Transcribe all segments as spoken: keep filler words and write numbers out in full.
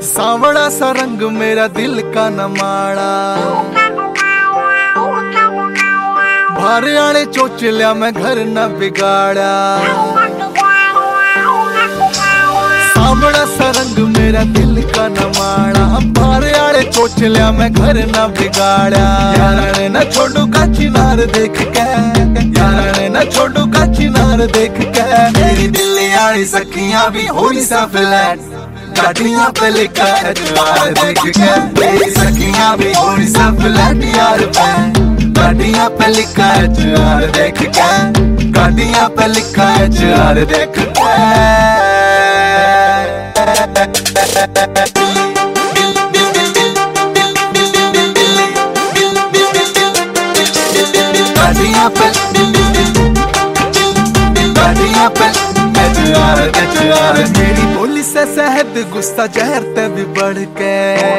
सांवड़ा सा रंग मेरा दिल का नमाड़ा, भारे आने चोच लिया मैं घर न बिगाड़ा। सांवड़ा सा रंग मेरा दिल का नमाड़ा, भारे आने चोच लिया मैं घर न बिगाड़ा। यारा ने न छोड़ू का चिनार देख के, यारा ने न छोड़ू का चिनार देख के। मेरी दिल्ली आली सखियां भी होई सा फ्लैट, गाड़ियां पे लिखा एचआर देख के। मेरी सखियां भी होई सा फ्लैट यार पे, गाड़ियां पे लिखा एचआर देख के, गाड़ियां पे लिखा एचआर देख के। गाड़ियां पे गाड़ियां पे एचआर एचआर। मेरी बोली से शहद गुस्सा जहर ते भी बढ़ के,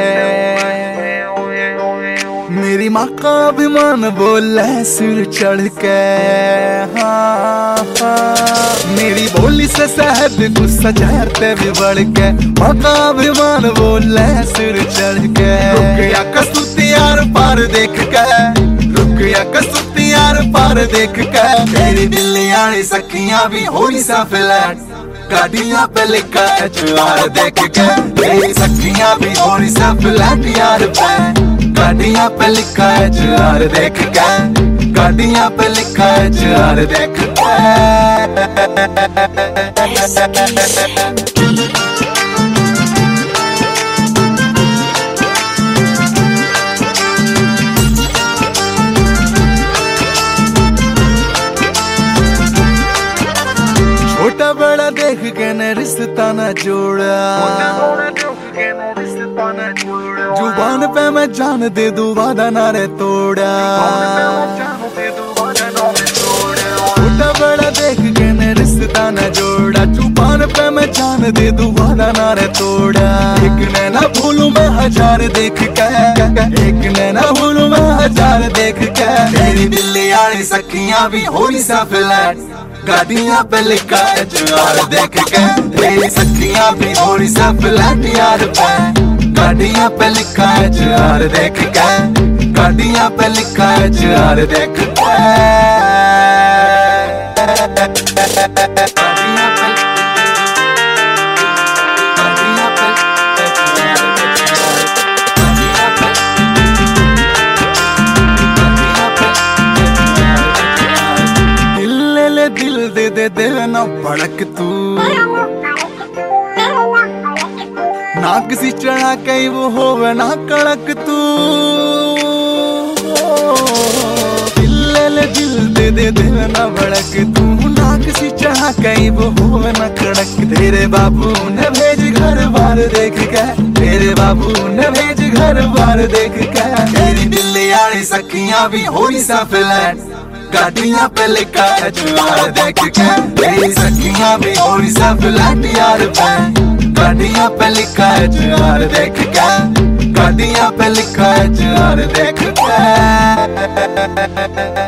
मेरी माँ का अभिमान बोले सिर चढ़ के। हाँ, हाँ। मेरी बोली से शहद गुस्सा जहर ते भी बढ़ के, माँ का अभिमान बोले सिर चढ़ के। रुक गया कसूती यार पार देख के, रुक गया कसूती यार पार देख के। मेरी दिल्ली आली सखियां भी होई सा फ्लैट, गाड़ियां पे लिखा एचआर देख के। मेरी सखियां भी होई सा फ्लैट यार पे, गाड़ियां पे लिखा एचआर देख के, गाड़ियां पे लिखा एचआर देख के। छोटा बड़ा देख के न रिश्ता न जोड़ा, जुबान पे मैं जान दे दूं वादा ना रे तोड़ा। छोटा बड़ा देख के न रिश्ता न जोड़ा, जुबान पे मैं जान दे दूं वादा ना रे तोड़ा। एक नैना भूलूं मैं हजार देख के, एक नैना भूलूं मैं हजार देख के। मेरी दिल्ली आली सखियां भी होई सा फ्लैट, गाड़ियां पे लिखा एचआर देख के। मेरी सखियां भी होई सा फ्लैट यार पे, गाड़ियां पे लिखा एचआर देख के, गाड़ियां पे लिखा एचआर देख के। गाड़ियां पे गाड़ियां पे दिल ले ले दिल दे दे दे ना भड़क तू, ना किसी चढ़ा कहीं वो होवे ना कड़क तू। दिल ले ले दिल दे दे दे ना भड़क तू, ना किसी चढ़ा कहीं वो होवे ना कड़क। तेरे बाबू ने भेज घर बार देख के, तेरे बाबू ने भेज घर बार देख के। तेरी दिल्ली आली सखियां भी होई सा फ्लैट, गाड़ियां पे लिखा एचआर देख के। मेरी सखियां भी होई सा फ्लैट यार पे, गाड़ियां पे लिखा एचआर देख के, गाड़ियां पे लिखा एचआर देख के।